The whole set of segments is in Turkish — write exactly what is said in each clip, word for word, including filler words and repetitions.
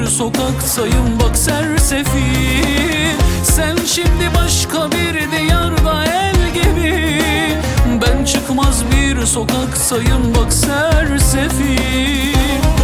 bir sokaktayım bak sersefil. Sen şimdi başka bir diyarda el gibi, ben çıkmaz bir sokaktayım bak sersefil.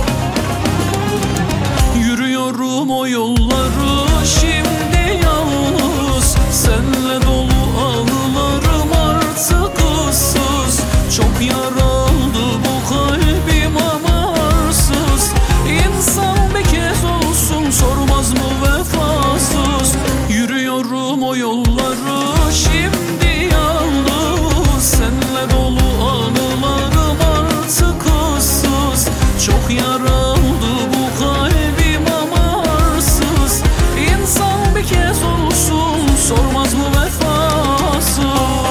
Yürüyorum o yolları şimdi yalnız, senle dolu anılarım artık ıssız. Çok yaraldı bu kalbim amarsız, İnsan bir kez olsun sormaz mı vefasız. Yürüyorum o yolları şimdi yalnız, senle dolu anılarım artık ıssız. Çok yaraldı bu kalbim amarsız, İnsan bir kez olsun sormaz mı vefasız.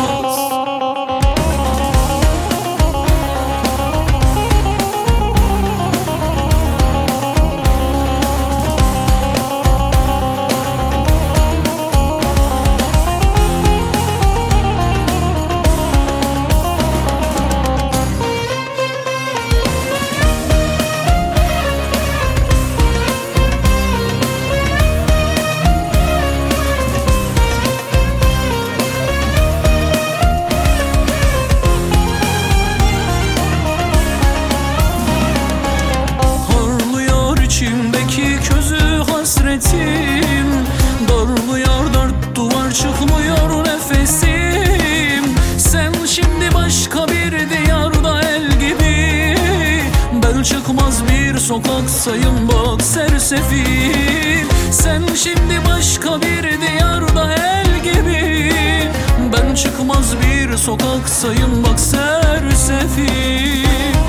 İçimdeki közü hasretim darlıyor, dört duvar çıkmıyor nefesim. Sen şimdi başka bir diyarda el gibi, ben çıkmaz bir sokaktayım bak sersefil. Sen şimdi başka bir diyarda el gibi, ben çıkmaz bir sokaktayım bak sersefil.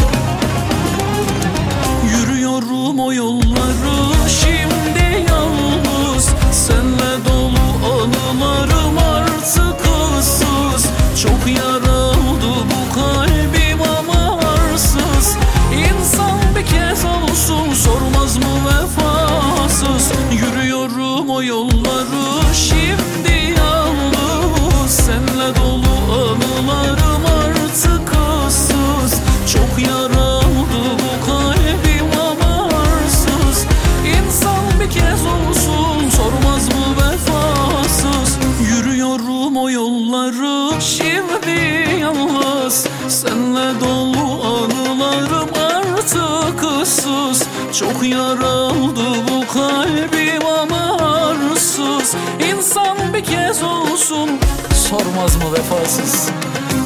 Yürüyorum o yolları şimdi yalnız, senle dolu anılarım artık ıssız. Çok yaraldı bu kalbim amarsız, İnsan bir kez olsun sormaz mı vefasız. Yürüyorum o yolları şimdi yalnız, senle dolu anılarım artık ıssız. Çok yaraldı bu kalbim amarsız, İnsan bir kez olsun sormaz mı vefasız. Yürüyorum o yolları şimdi yalnız, senle dolu anılarım artık ıssız. Çok yaraldı bu kalbim amarsız, İnsan bir kez olsun sormaz mı vefasız.